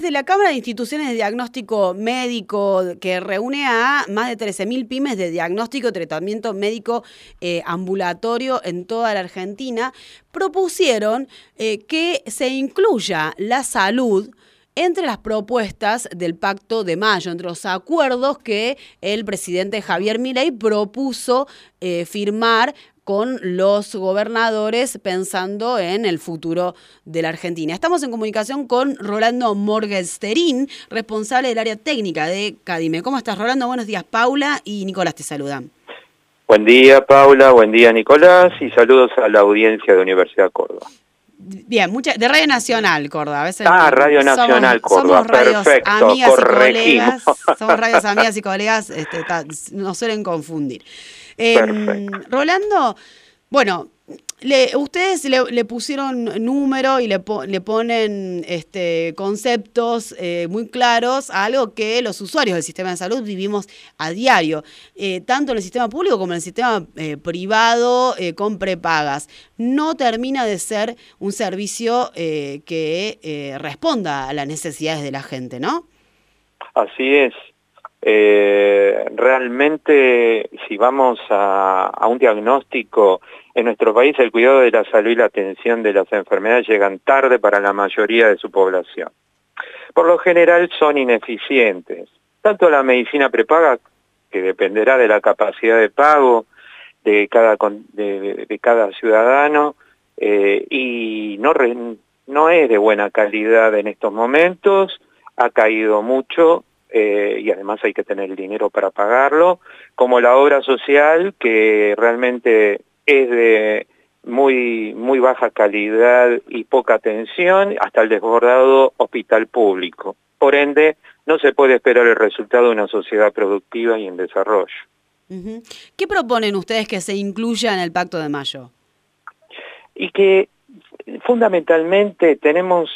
desde la Cámara de Instituciones de Diagnóstico Médico, que reúne a más de 13.000 pymes de diagnóstico y tratamiento médico ambulatorio en toda la Argentina, propusieron que se incluya la salud entre las propuestas del Pacto de Mayo, entre los acuerdos que el presidente Javier Milei propuso firmar con los gobernadores pensando en el futuro de la Argentina. Estamos en comunicación con Rolando Morgensterin, responsable del área técnica de Cadime. ¿Cómo estás, Rolando? Buenos días. Paula y Nicolás te saludan. Buen día, Paula. Buen día, Nicolás. Y saludos a la audiencia de Universidad Córdoba. Bien, de Radio Nacional, Córdoba. A veces Radio Nacional, Córdoba. Somos radios Perfecto, amigas corregimos. Y colegas. Somos radios amigas y colegas, nos suelen confundir. Rolando, bueno, ustedes le pusieron número y le ponen conceptos muy claros a algo que los usuarios del sistema de salud vivimos a diario, tanto en el sistema público como en el sistema privado con prepagas. No termina de ser un servicio que responda a las necesidades de la gente, ¿no? Así es. Realmente, si vamos a un diagnóstico, en nuestro país el cuidado de la salud y la atención de las enfermedades llegan tarde para la mayoría de su población. Por lo general son ineficientes. Tanto la medicina prepaga, que dependerá de la capacidad de pago de cada ciudadano, y no es de buena calidad en estos momentos, ha caído mucho. Y además hay que tener el dinero para pagarlo, como la obra social, que realmente es de muy baja calidad y poca atención, hasta el desbordado hospital público. Por ende, no se puede esperar el resultado de una sociedad productiva y en desarrollo. Uh-huh. ¿Qué proponen ustedes que se incluya en el Pacto de Mayo? Y que fundamentalmente tenemos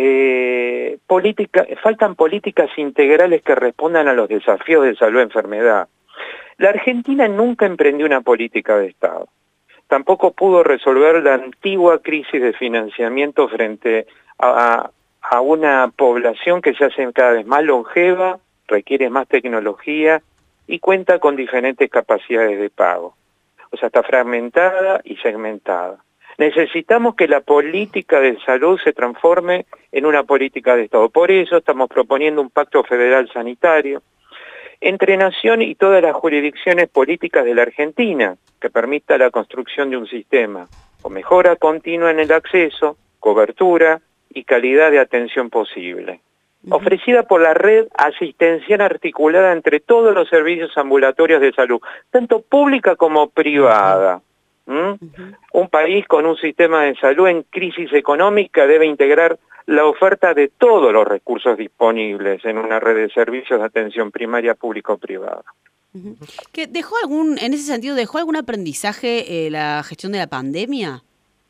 faltan políticas integrales que respondan a los desafíos de salud y enfermedad. La Argentina nunca emprendió una política de Estado. Tampoco pudo resolver la antigua crisis de financiamiento frente a una población que se hace cada vez más longeva, requiere más tecnología y cuenta con diferentes capacidades de pago. O sea, está fragmentada y segmentada. Necesitamos que la política de salud se transforme en una política de Estado. Por eso estamos proponiendo un pacto federal sanitario entre Nación y todas las jurisdicciones políticas de la Argentina, que permita la construcción de un sistema con mejora continua en el acceso, cobertura y calidad de atención posible, ofrecida por la red asistencial articulada entre todos los servicios ambulatorios de salud, tanto pública como privada. Un país con un sistema de salud en crisis económica debe integrar la oferta de todos los recursos disponibles en una red de servicios de atención primaria público-privada. ¿Que en ese sentido, dejó algún aprendizaje la gestión de la pandemia?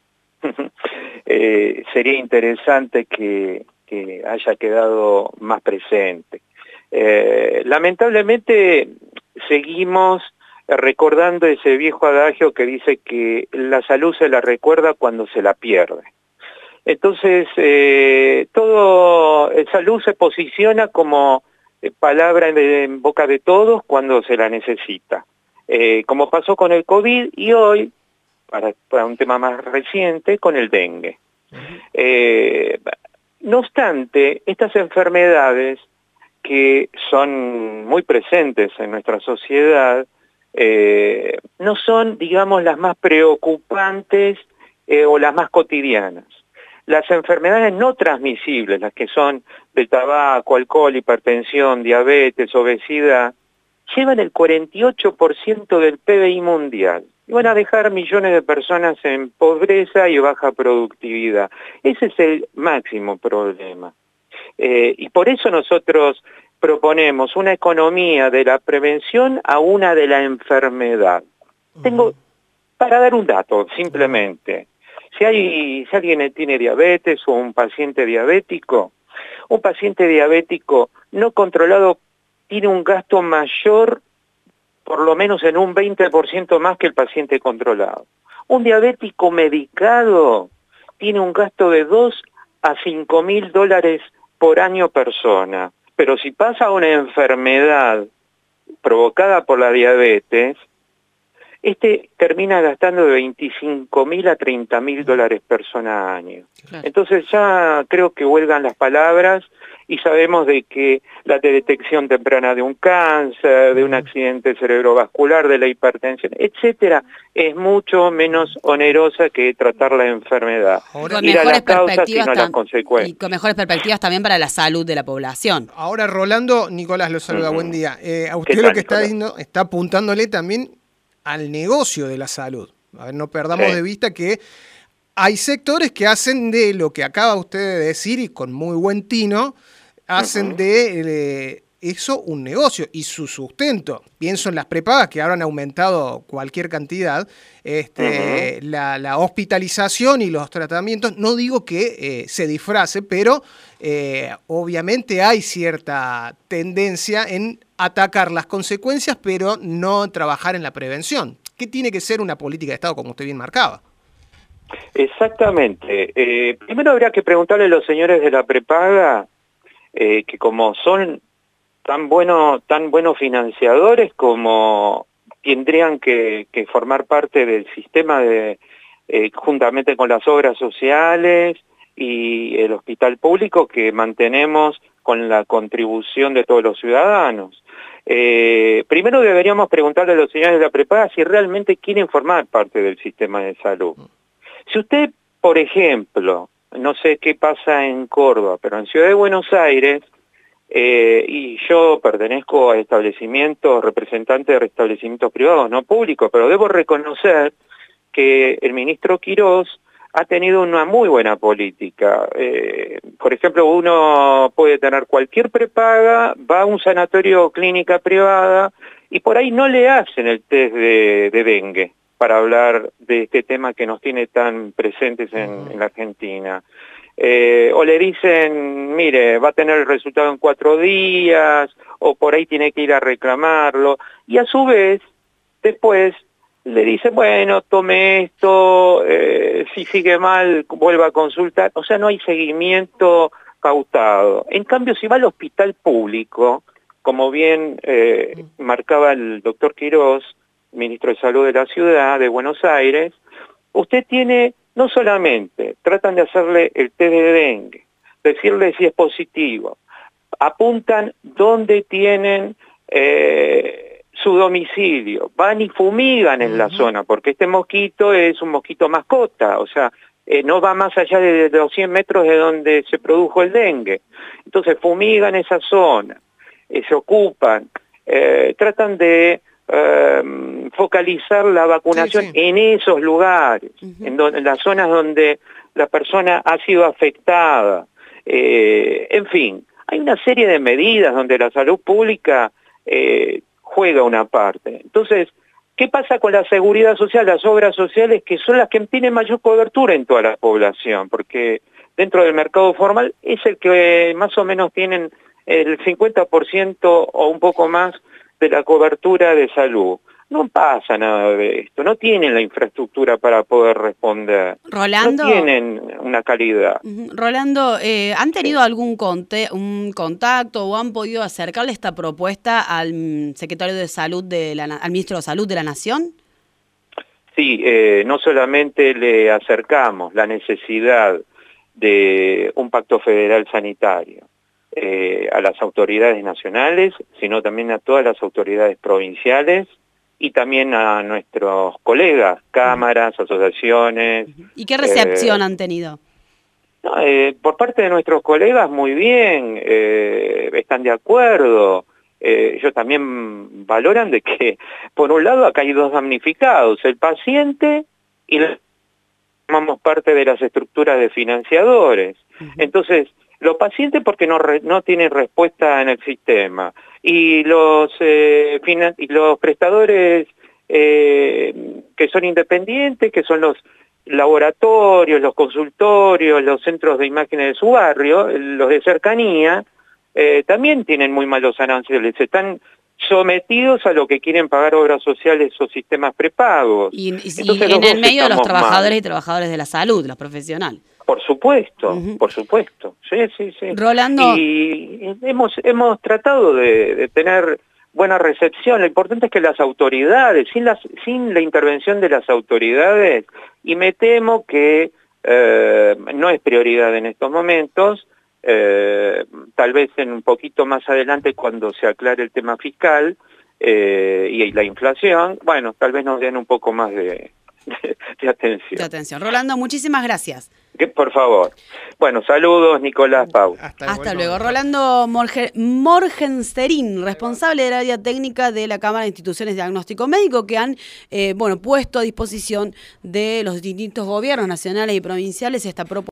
Sería interesante que haya quedado más presente. Lamentablemente seguimos recordando ese viejo adagio que dice que la salud se la recuerda cuando se la pierde. Entonces, salud se posiciona como palabra en boca de todos cuando se la necesita. Como pasó con el COVID y hoy, para un tema más reciente, con el dengue. No obstante, estas enfermedades que son muy presentes en nuestra sociedad, no son, digamos, las más preocupantes o las más cotidianas. Las enfermedades no transmisibles, las que son del tabaco, alcohol, hipertensión, diabetes, obesidad, llevan el 48% del PBI mundial y van a dejar millones de personas en pobreza y baja productividad. Ese es el máximo problema. Y por eso nosotros proponemos una economía de la prevención a una de la enfermedad. Para dar un dato, simplemente, si alguien tiene diabetes o un paciente diabético no controlado tiene un gasto mayor, por lo menos en un 20% más que el paciente controlado. Un diabético medicado tiene un gasto de $2.000 a $5.000 por año persona, pero si pasa una enfermedad provocada por la diabetes, termina gastando de 25.000 a 30.000 dólares persona año. Claro. Entonces ya creo que huelgan las palabras y sabemos de que la detección temprana de un cáncer, de un accidente cerebrovascular, de la hipertensión, etcétera, es mucho menos onerosa que tratar la enfermedad. Ir a las causas sino a las consecuencias. Y con mejores perspectivas también para la salud de la población. Ahora, Rolando, Nicolás lo saluda, buen día. A usted lo que está diciendo, está apuntándole también al negocio de la salud. A ver, no perdamos de vista que hay sectores que hacen de lo que acaba usted de decir, y con muy buen tino, hacen de eso un negocio y su sustento. Pienso en las prepagas que ahora han aumentado cualquier cantidad, la hospitalización y los tratamientos. No digo que se disfrace, pero obviamente hay cierta tendencia en atacar las consecuencias, pero no trabajar en la prevención. ¿Qué tiene que ser una política de Estado, como usted bien marcaba? Exactamente. Primero habría que preguntarle a los señores de la prepaga, que como son tan buenos financiadores, como tendrían que formar parte del sistema juntamente con las obras sociales y el hospital público que mantenemos con la contribución de todos los ciudadanos. Primero deberíamos preguntarle a los señores de la prepaga si realmente quieren formar parte del sistema de salud. Si usted, por ejemplo, no sé qué pasa en Córdoba, pero en Ciudad de Buenos Aires, y yo pertenezco a representantes de establecimientos privados, no públicos, pero debo reconocer que el ministro Quirós ha tenido una muy buena política. Por ejemplo, uno puede tener cualquier prepaga, va a un sanatorio o clínica privada y por ahí no le hacen el test de dengue, para hablar de este tema que nos tiene tan presentes en la Argentina. O le dicen, mire, va a tener el resultado en 4 días, o por ahí tiene que ir a reclamarlo, y a su vez, después le dicen, bueno, tome esto, si sigue mal, vuelva a consultar. O sea, no hay seguimiento pautado. En cambio, si va al hospital público, como bien marcaba el doctor Quirós, ministro de Salud de la Ciudad de Buenos Aires, usted tiene, no solamente, tratan de hacerle el test de dengue, decirle si es positivo, apuntan dónde tienen su domicilio, van y fumigan en la zona, porque este mosquito es un mosquito mascota, o sea, no va más allá de los 100 metros de donde se produjo el dengue. Entonces fumigan esa zona, se ocupan, tratan de focalizar la vacunación en esos lugares, en las zonas donde la persona ha sido afectada. En fin, hay una serie de medidas donde la salud pública juega una parte. Entonces, ¿qué pasa con la seguridad social, las obras sociales, que son las que tienen mayor cobertura en toda la población? Porque dentro del mercado formal es el que más o menos tienen el 50% o un poco más de la cobertura de salud. No pasa nada de esto, no tienen la infraestructura para poder responder. Rolando, no tienen una calidad. Rolando, ¿han tenido algún un contacto o han podido acercarle esta propuesta al secretario de Salud, al ministro de Salud de la Nación? Sí, no solamente le acercamos la necesidad de un pacto federal sanitario a las autoridades nacionales, sino también a todas las autoridades provinciales y también a nuestros colegas, cámaras, asociaciones. ¿Y qué recepción han tenido? No, por parte de nuestros colegas, muy bien, están de acuerdo. Ellos también valoran de que, por un lado, acá hay 2 damnificados, el paciente y formamos parte de las estructuras de financiadores. Entonces, los pacientes porque no tienen respuesta en el sistema y los prestadores que son independientes, que son los laboratorios, los consultorios, los centros de imágenes de su barrio, los de cercanía, también tienen muy malos aranceles, están sometidos a lo que quieren pagar obras sociales o sistemas prepagos. Y en el medio de los trabajadores y trabajadoras de la salud, los profesionales. Por supuesto, por supuesto. Sí. Rolando. Y hemos tratado de tener buena recepción. Lo importante es que las autoridades, sin la intervención de las autoridades, y me temo que no es prioridad en estos momentos, tal vez en un poquito más adelante cuando se aclare el tema fiscal y la inflación, bueno, tal vez nos den un poco más de atención. De atención. Rolando, muchísimas gracias. Por favor. Bueno, saludos, Nicolás, Pau. Hasta luego. Rolando Morgensterin, responsable del área técnica de la Cámara de Instituciones de Diagnóstico Médico, que han puesto a disposición de los distintos gobiernos nacionales y provinciales esta propuesta.